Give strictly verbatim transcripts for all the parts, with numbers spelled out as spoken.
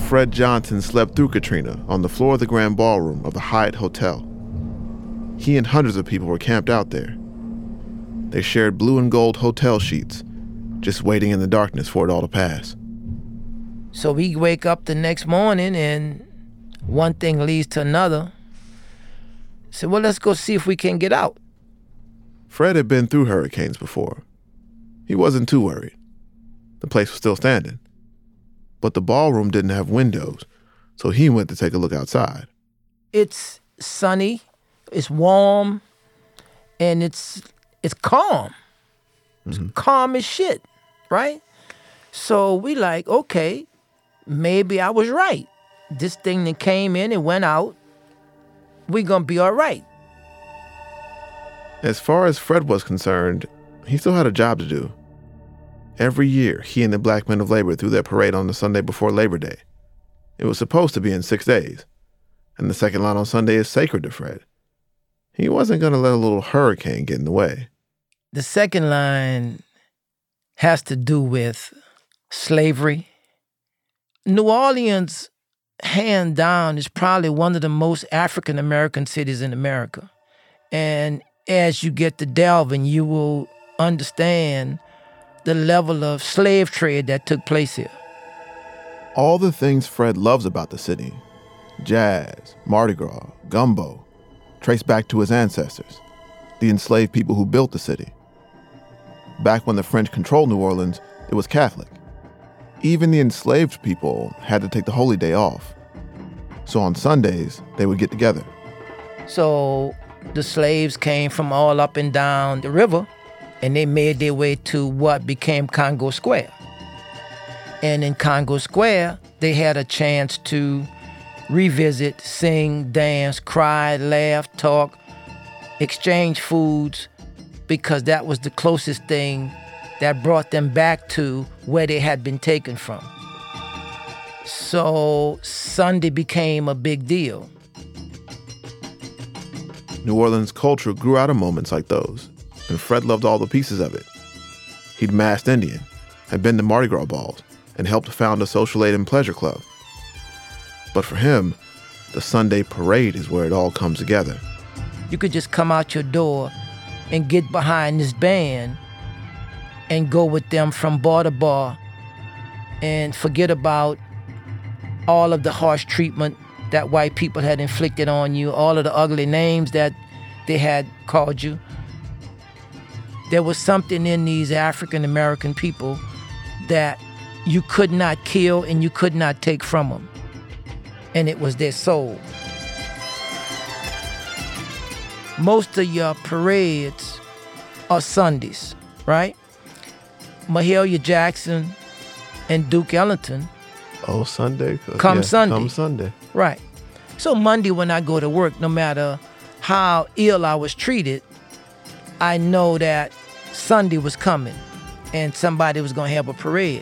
Fred Johnson slept through Katrina on the floor of the Grand Ballroom of the Hyatt Hotel. He and hundreds of people were camped out there. They shared blue and gold hotel sheets, just waiting in the darkness for it all to pass. So we wake up the next morning and one thing leads to another. So, well, let's go see if we can get out. Fred had been through hurricanes before. He wasn't too worried. The place was still standing. But the ballroom didn't have windows, so he went to take a look outside. It's sunny, it's warm, and it's it's calm. It's mm-hmm. calm as shit, right? So we like, okay, maybe I was right. This thing that came in and went out, we gonna be all right. As far as Fred was concerned, he still had a job to do. Every year, he and the Black Men of Labor threw their parade on the Sunday before Labor Day. It was supposed to be in six days, and the second line on Sunday is sacred to Fred. He wasn't going to let a little hurricane get in the way. The second line has to do with slavery. New Orleans, hand down, is probably one of the most African-American cities in America. And as you get to delving, you will understand the level of slave trade that took place here. All the things Fred loves about the city, jazz, Mardi Gras, gumbo, trace back to his ancestors, the enslaved people who built the city. Back when the French controlled New Orleans, it was Catholic. Even the enslaved people had to take the holy day off. So on Sundays, they would get together. So the slaves came from all up and down the river, and they made their way to what became Congo Square. And in Congo Square, they had a chance to revisit, sing, dance, cry, laugh, talk, exchange foods, because that was the closest thing that brought them back to where they had been taken from. So Sunday became a big deal. New Orleans culture grew out of moments like those, and Fred loved all the pieces of it. He'd masked Indian, had been to Mardi Gras balls, and helped found a social aid and pleasure club. But for him, the Sunday parade is where it all comes together. You could just come out your door and get behind this band and go with them from bar to bar and forget about all of the harsh treatment that white people had inflicted on you, all of the ugly names that they had called you. There was something in these African-American people that you could not kill and you could not take from them. And it was their soul. Most of your parades are Sundays, right? Mahalia Jackson and Duke Ellington. Oh, Sunday? Come yeah, Sunday. Come Sunday. Right. So Monday when I go to work, no matter how ill I was treated, I know that Sunday was coming and somebody was going to have a parade.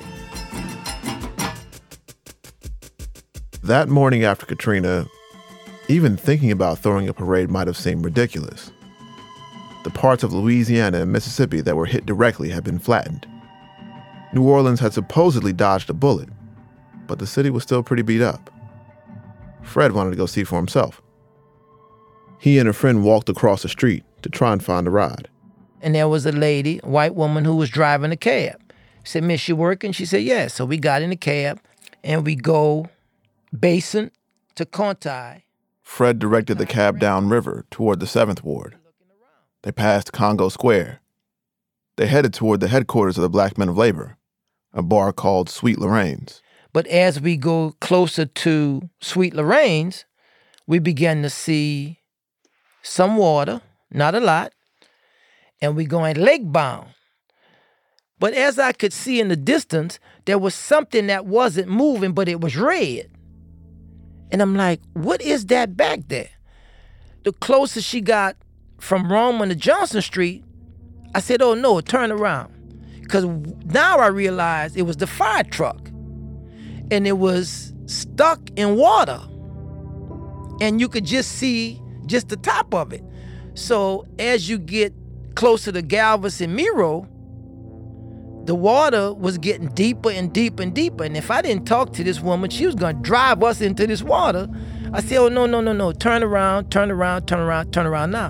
That morning after Katrina, even thinking about throwing a parade might have seemed ridiculous. The parts of Louisiana and Mississippi that were hit directly had been flattened. New Orleans had supposedly dodged a bullet, but the city was still pretty beat up. Fred wanted to go see for himself. He and a friend walked across the street to try and find a ride. And there was a lady, a white woman, who was driving a cab. I said, "Miss, you working?" She said, "Yes." So we got in the cab and we go Basin to Conti. Fred directed the cab downriver toward the seventh Ward. They passed Congo Square. They headed toward the headquarters of the Black Men of Labor, a bar called Sweet Lorraine's. But as we go closer to Sweet Lorraine's, we began to see some water, not a lot, and we're going lake-bound. But as I could see in the distance, there was something that wasn't moving, but it was red. And I'm like, what is that back there? The closer she got from Roman to Johnson Street, I said, oh no, turn around. Because now I realized it was the fire truck. And it was stuck in water. And you could just see just the top of it. So as you get closer to Galvez and Miro, the water was getting deeper and deeper and deeper. And if I didn't talk to this woman, she was going to drive us into this water. I said, oh, no, no, no, no. Turn around, turn around, turn around, turn around now.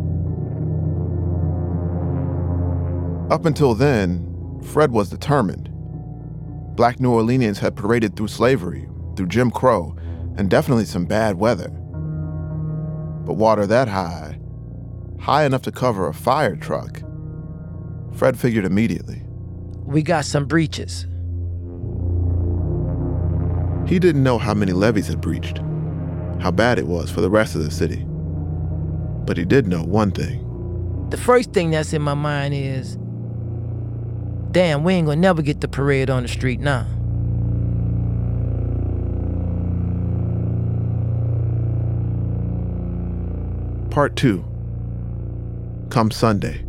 Up until then, Fred was determined. Black New Orleanians had paraded through slavery, through Jim Crow, and definitely some bad weather. But water that high, high enough to cover a fire truck, Fred figured immediately. We got some breaches. He didn't know how many levees had breached, how bad it was for the rest of the city. But he did know one thing. The first thing that's in my mind is, damn, we ain't gonna never get the parade on the street now. Part two. Come Sunday.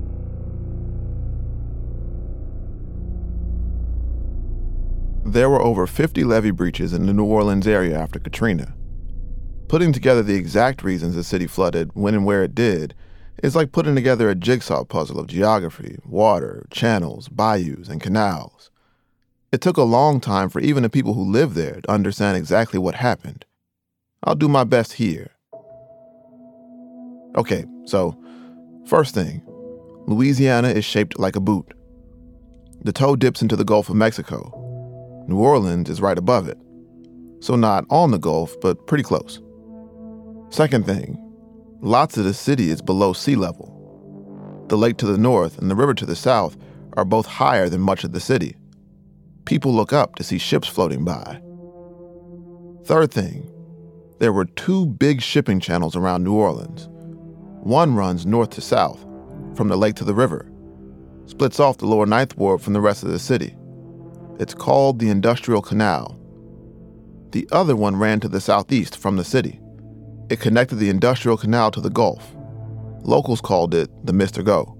There were over fifty levee breaches in the New Orleans area after Katrina. Putting together the exact reasons the city flooded when and where it did is like putting together a jigsaw puzzle of geography, water, channels, bayous, and canals. It took a long time for even the people who lived there to understand exactly what happened. I'll do my best here. Okay, so first thing, Louisiana is shaped like a boot. The toe dips into the Gulf of Mexico. New Orleans is right above it. So not on the Gulf, but pretty close. Second thing, lots of the city is below sea level. The lake to the north and the river to the south are both higher than much of the city. People look up to see ships floating by. Third thing, there were two big shipping channels around New Orleans. One runs north to south, from the lake to the river, splits off the lower Ninth Ward from the rest of the city. It's called the Industrial Canal. The other one ran to the southeast from the city. It connected the Industrial Canal to the Gulf. Locals called it the Mister Go.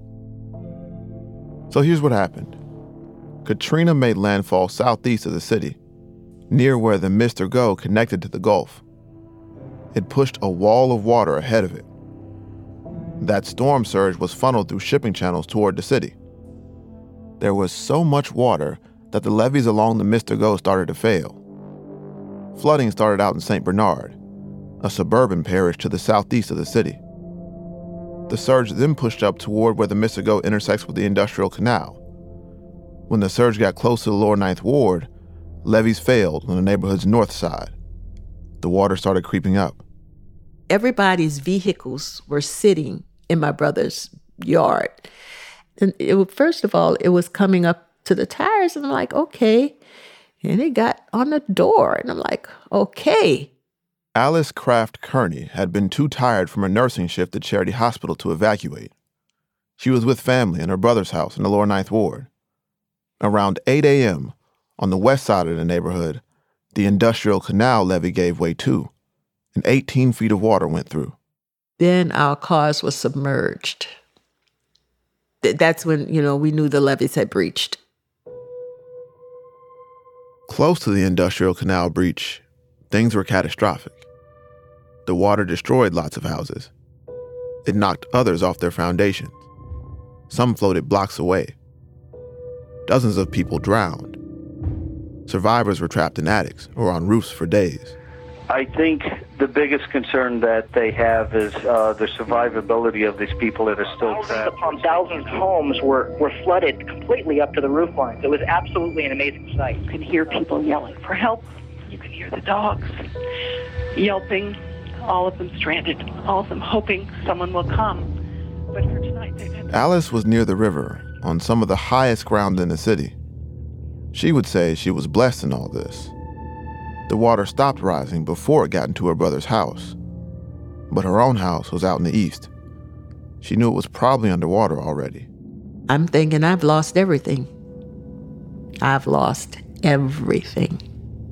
So here's what happened. Katrina made landfall southeast of the city, near where the Mister Go connected to the Gulf. It pushed a wall of water ahead of it. That storm surge was funneled through shipping channels toward the city. There was so much water that the levees along the Mister Go started to fail. Flooding started out in Saint Bernard, a suburban parish to the southeast of the city. The surge then pushed up toward where the Mister Go intersects with the Industrial Canal. When the surge got close to the lower Ninth Ward, levees failed on the neighborhood's north side. The water started creeping up. Everybody's vehicles were sitting in my brother's yard. And it, first of all, it was coming up to the tires, and I'm like, okay. And it got on the door, and I'm like, okay. Alice Craft Kearney had been too tired from a nursing shift at Charity Hospital to evacuate. She was with family in her brother's house in the lower Ninth Ward. Around eight a.m., on the west side of the neighborhood, the Industrial Canal levee gave way too, and eighteen feet of water went through. Then our cars were submerged. That's when, you know, we knew the levees had breached. Close to the Industrial Canal breach, things were catastrophic. The water destroyed lots of houses. It knocked others off their foundations. Some floated blocks away. Dozens of people drowned. Survivors were trapped in attics or on roofs for days. I think the biggest concern that they have is uh, the survivability of these people that are still trapped. Thousands upon thousands of homes were, were flooded completely up to the roof lines. It was absolutely an amazing sight. You can hear people yelling for help. You can hear the dogs yelping, all of them stranded, all of them hoping someone will come. But for tonight, they've had... Alice was near the river, on some of the highest ground in the city. She would say she was blessed in all this. The water stopped rising before it got into her brother's house. But her own house was out in the east. She knew it was probably underwater already. I'm thinking I've lost everything. I've lost everything.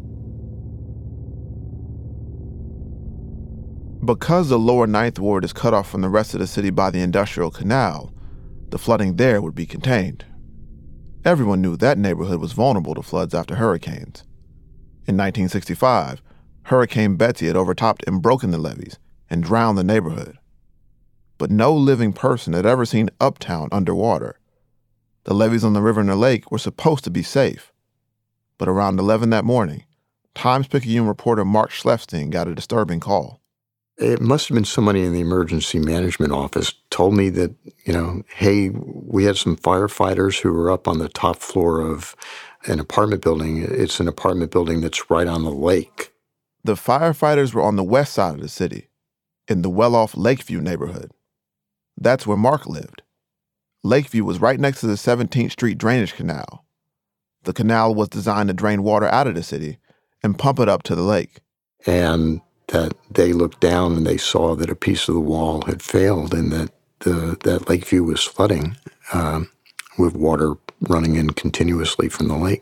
Because the lower Ninth Ward is cut off from the rest of the city by the Industrial Canal, the flooding there would be contained. Everyone knew that neighborhood was vulnerable to floods after hurricanes. In nineteen sixty-five, Hurricane Betsy had overtopped and broken the levees and drowned the neighborhood. But no living person had ever seen Uptown underwater. The levees on the river and the lake were supposed to be safe. But around eleven that morning, Times-Picayune reporter Mark Schlefstein got a disturbing call. It must have been somebody in the emergency management office told me that, you know, hey, we had some firefighters who were up on the top floor of an apartment building. It's an apartment building that's right on the lake. The firefighters were on the west side of the city, in the well-off Lakeview neighborhood. That's where Mark lived. Lakeview was right next to the seventeenth Street drainage canal. The canal was designed to drain water out of the city and pump it up to the lake. And that they looked down and they saw that a piece of the wall had failed and that the that Lakeview was flooding uh, with water running in continuously from the lake.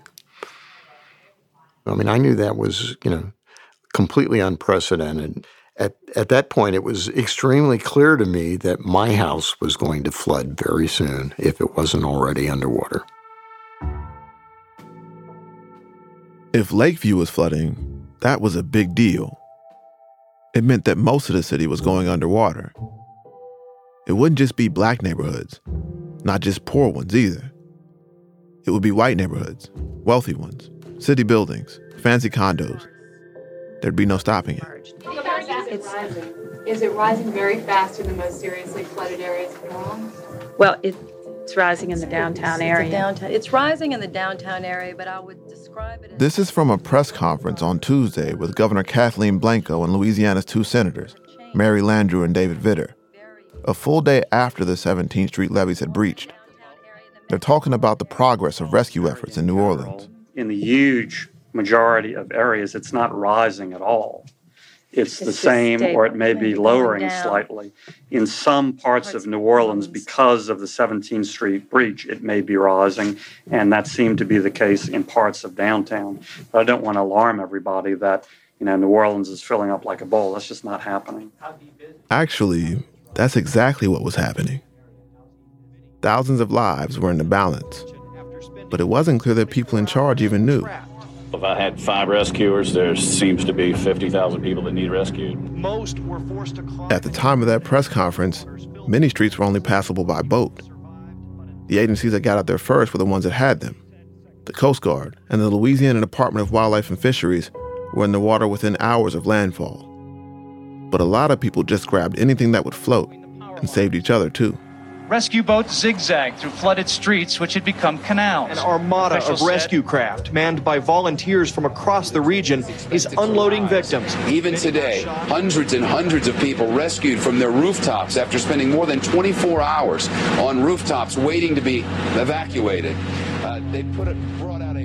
I mean, I knew that was, you know, completely unprecedented. At, at that point, it was extremely clear to me that my house was going to flood very soon if it wasn't already underwater. If Lakeview was flooding, that was a big deal. It meant that most of the city was going underwater. It wouldn't just be black neighborhoods, not just poor ones either. It would be white neighborhoods, wealthy ones, city buildings, fancy condos. There'd be no stopping it. It's rising. Is it rising very fast in the most seriously flooded areas of New Orleans? Well, it's rising in the downtown area. It's, downtown, it's rising in the downtown area, but I would describe it as... This is from a press conference on Tuesday with Governor Kathleen Blanco and Louisiana's two senators, Mary Landrieu and David Vitter, a full day after the seventeenth Street levees had breached. They're talking about the progress of rescue efforts in New Orleans. In the huge majority of areas, it's not rising at all. It's, it's the same, or it may be lowering slightly. In some parts, parts of New Orleans, because of the seventeenth Street breach, it may be rising, and that seemed to be the case in parts of downtown. But I don't want to alarm everybody that, you know, New Orleans is filling up like a bowl. That's just not happening. Actually, that's exactly what was happening. Thousands of lives were in the balance, but it wasn't clear that people in charge even knew. If I had five rescuers, there seems to be fifty thousand people that need rescued. Most were forced to climb. At the time of that press conference, many streets were only passable by boat. The agencies that got out there first were the ones that had them. The Coast Guard and the Louisiana Department of Wildlife and Fisheries were in the water within hours of landfall. But a lot of people just grabbed anything that would float and saved each other too. Rescue boats zigzagged through flooded streets which had become canals. An armada of rescue craft, manned by volunteers from across the region, is unloading victims. Even today, hundreds and hundreds of people rescued from their rooftops after spending more than twenty-four hours on rooftops waiting to be evacuated. Uh, they put it, brought out a...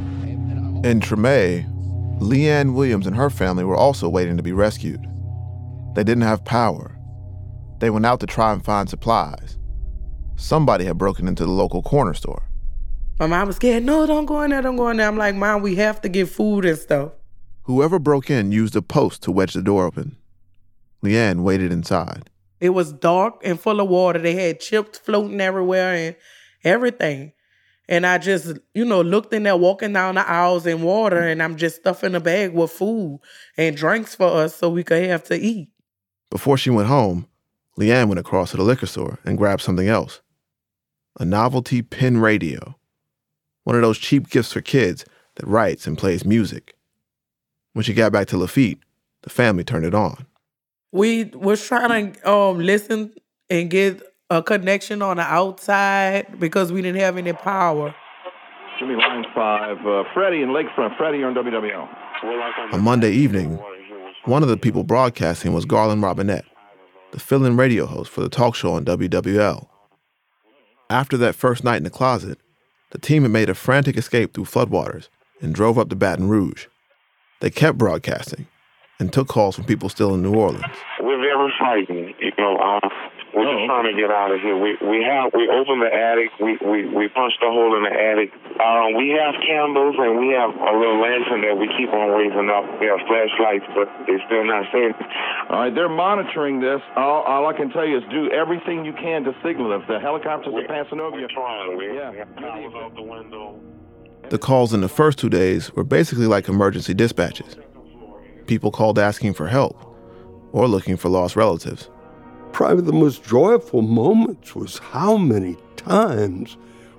a In Treme, Leanne Williams and her family were also waiting to be rescued. They didn't have power. They went out to try and find supplies. Somebody had broken into the local corner store. My mom was scared. No, don't go in there, don't go in there. I'm like, Mom, we have to get food and stuff. Whoever broke in used a post to wedge the door open. Leanne waited inside. It was dark and full of water. They had chips floating everywhere and everything. And I just, you know, looked in there, walking down the aisles in water, and I'm just stuffing the bag with food and drinks for us so we could have to eat. Before she went home, Leanne went across to the liquor store and grabbed something else. A novelty pen radio. One of those cheap gifts for kids that writes and plays music. When she got back to Lafitte, the family turned it on. We was trying to um, listen and get a connection on the outside because we didn't have any power. Jimmy Lines five, uh, Freddie in Lakefront. Freddie, you're on W W L. On Monday evening, one of the people broadcasting was Garland Robinette, the fill-in radio host for the talk show on W W L. After that first night in the closet, the team had made a frantic escape through floodwaters and drove up to Baton Rouge. They kept broadcasting and took calls from people still in New Orleans. We're very frightened, you know. Uh, we're oh. just trying to get out of here. We we have we opened the attic. We we, we punched a hole in the attic. Um, we have candles and we have a little lantern that we keep on raising up. We have flashlights, but they're still not safe. All right, they're monitoring this. All, all I can tell you is do everything you can to signal them. The helicopters we, are passing over you. We're trying. We, yeah. we have towers out the window. The calls in the first two days were basically like emergency dispatches. People called asking for help or looking for lost relatives. Probably the most joyful moments was how many times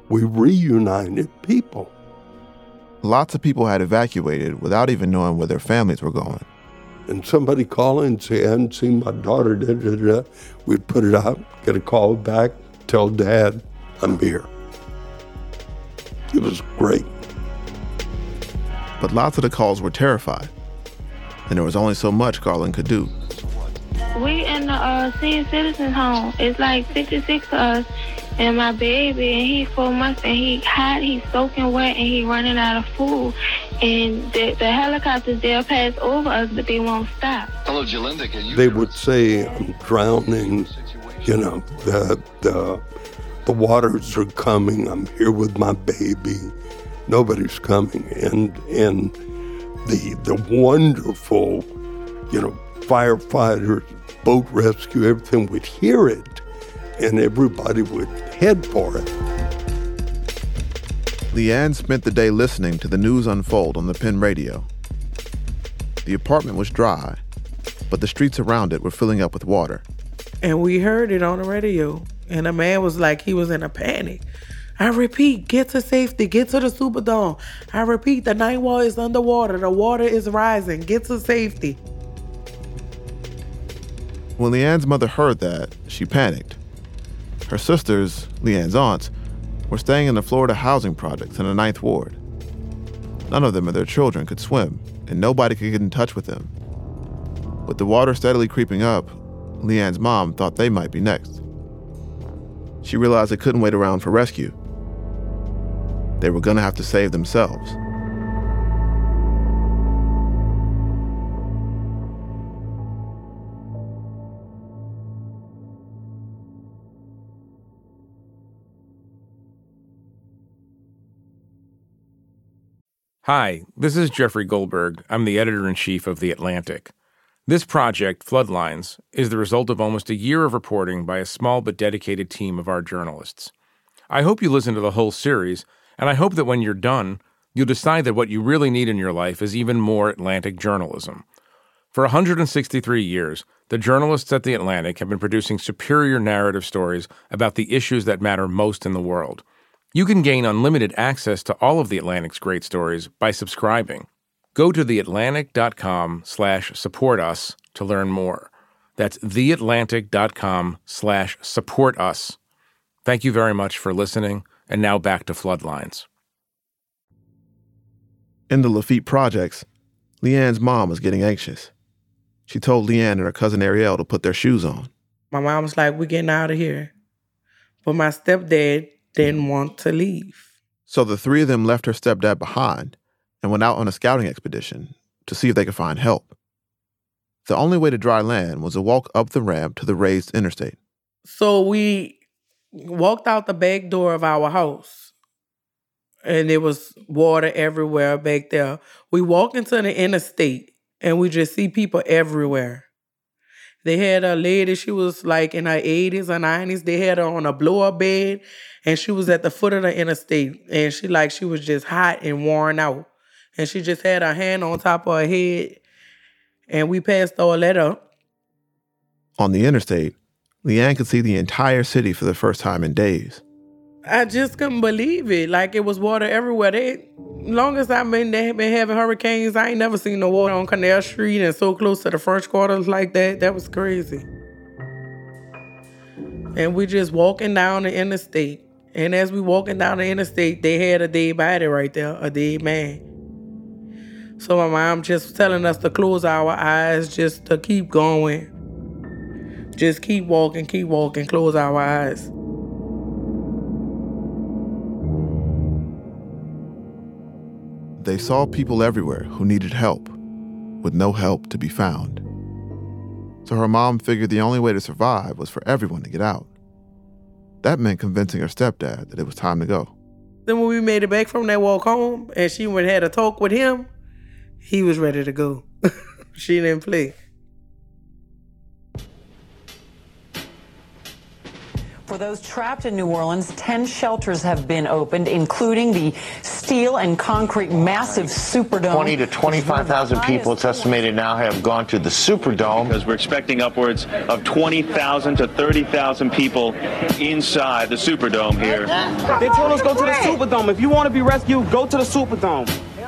we reunited people. Lots of people had evacuated without even knowing where their families were going. And somebody call and say, I hadn't seen my daughter, da, da, da. We'd put it out, get a call back, tell Dad, I'm here. It was great. But lots of the calls were terrified, and there was only so much Garland could do. We in the uh, senior citizen home. It's like fifty-six of us, and my baby, and he's four months, and he hot, he's soaking wet, and he running out of food. And the, the helicopters, they'll pass over us, but they won't stop. Hello, Jalinda, can you... They would say, I'm drowning, you know, the, the, the waters are coming, I'm here with my baby. Nobody's coming. And, and the, the wonderful, you know, firefighters, boat rescue, everything would hear it, and everybody would head for it. Leanne spent the day listening to the news unfold on the Penn radio. The apartment was dry, but the streets around it were filling up with water. And we heard it on the radio, and a man was like, he was in a panic. I repeat, get to safety, get to the Superdome. I repeat, the ninth wall is underwater, the water is rising, get to safety. When Leanne's mother heard that, she panicked. Her sisters, Leanne's aunts, were staying in the Florida housing projects in the Ninth Ward. None of them or their children could swim, and nobody could get in touch with them. With the water steadily creeping up, Leanne's mom thought they might be next. She realized they couldn't wait around for rescue. They were gonna have to save themselves. Hi, this is Jeffrey Goldberg. I'm the editor-in-chief of The Atlantic. This project, Floodlines, is the result of almost a year of reporting by a small but dedicated team of our journalists. I hope you listen to the whole series, and I hope that when you're done, you'll decide that what you really need in your life is even more Atlantic journalism. For one hundred sixty-three years, the journalists at The Atlantic have been producing superior narrative stories about the issues that matter most in the world. You can gain unlimited access to all of The Atlantic's great stories by subscribing. Go to theatlantic.com slash support us to learn more. That's theatlantic.com slash support us. Thank you very much for listening, and now back to Floodlines. In the Lafitte projects, Leanne's mom was getting anxious. She told Leanne and her cousin Ariel to put their shoes on. My mom was like, we're getting out of here. But my stepdad didn't want to leave. So the three of them left her stepdad behind and went out on a scouting expedition to see if they could find help. The only way to dry land was to walk up the ramp to the raised interstate. So we walked out the back door of our house, and there was water everywhere back there. We walk into the interstate, and we just see people everywhere. They had a lady, she was like in her eighties or nineties. They had her on a blow-up bed, and she was at the foot of the interstate. And she like, she was just hot and worn out. And she just had her hand on top of her head. And we passed all that up. On the interstate, Leanne could see the entire city for the first time in days. I just couldn't believe it. Like, it was water everywhere. They, long as I've been, they have been having hurricanes, I ain't never seen no water on Canal Street and so close to the French Quarters like that. That was crazy. And we just walking down the interstate. And as we walking down the interstate, they had a dead body right there, a dead man. So my mom just telling us to close our eyes, just to keep going. Just keep walking, keep walking, close our eyes. They saw people everywhere who needed help, with no help to be found. So her mom figured the only way to survive was for everyone to get out. That meant convincing her stepdad that it was time to go. Then when we made it back from that walk home, and she went and had a talk with him, he was ready to go. She didn't play. For those trapped in New Orleans, ten shelters have been opened, including the steel and concrete massive Superdome. twenty to twenty-five thousand people, it's estimated now, have gone to the Superdome. Because we're expecting upwards of twenty thousand to thirty thousand people inside the Superdome here. They told us go to the Superdome. If you want to be rescued, go to the Superdome.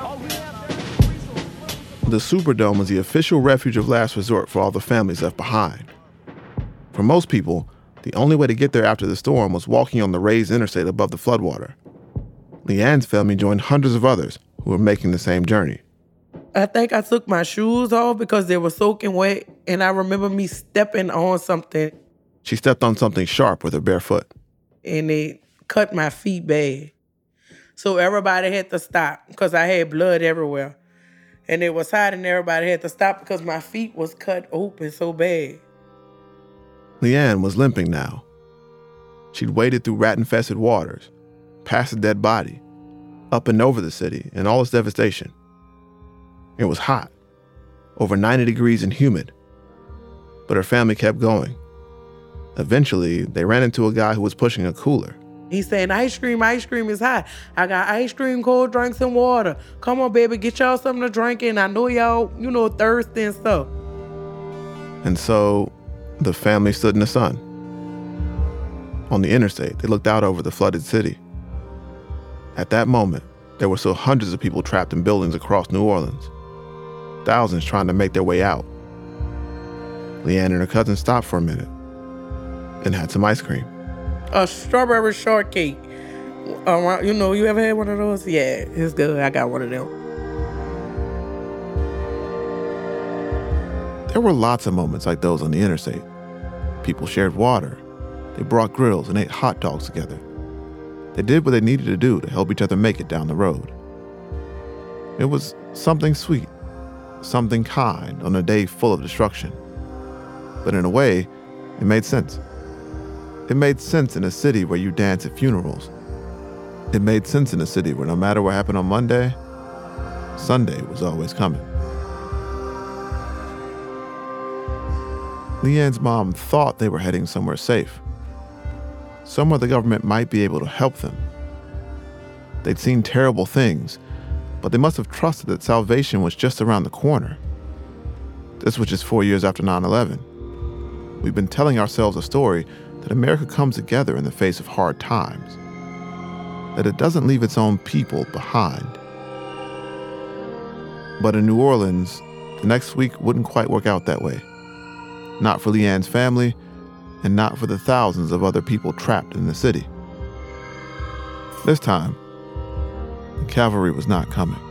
The Superdome was the official refuge of last resort for all the families left behind. For most people, the only way to get there after the storm was walking on the raised interstate above the floodwater. Leanne's family joined hundreds of others who were making the same journey. I think I took my shoes off because they were soaking wet, and I remember me stepping on something. She stepped on something sharp with her bare foot. And it cut my feet bad. So everybody had to stop because I had blood everywhere. And it was hot and everybody had to stop because my feet was cut open so bad. Leanne was limping now. She'd waded through rat-infested waters, past a dead body, up and over the city and all its devastation. It was hot, over ninety degrees and humid. But her family kept going. Eventually, they ran into a guy who was pushing a cooler. He's saying, ice cream, ice cream is hot. I got ice cream, cold drinks, and water. Come on, baby, get y'all something to drink, and I know y'all, you know, thirsty and stuff. And so, the family stood in the sun. On the interstate, they looked out over the flooded city. At that moment, there were still hundreds of people trapped in buildings across New Orleans. Thousands trying to make their way out. Leanne and her cousin stopped for a minute and had some ice cream. A strawberry shortcake. Uh, you know, you ever had one of those? Yeah, it's good. I got one of them. There were lots of moments like those on the interstate. People shared water. They brought grills and ate hot dogs together. They did what they needed to do to help each other make it down the road. It was something sweet, something kind on a day full of destruction. But in a way, it made sense. It made sense in a city where you dance at funerals. It made sense in a city where no matter what happened on Monday, Sunday was always coming. Leanne's mom thought they were heading somewhere safe, somewhere the government might be able to help them. They'd seen terrible things, but they must have trusted that salvation was just around the corner. This was just four years after nine eleven. We've been telling ourselves a story that America comes together in the face of hard times, that it doesn't leave its own people behind. But in New Orleans, the next week wouldn't quite work out that way. Not for Leanne's family, and not for the thousands of other people trapped in the city. This time, the cavalry was not coming.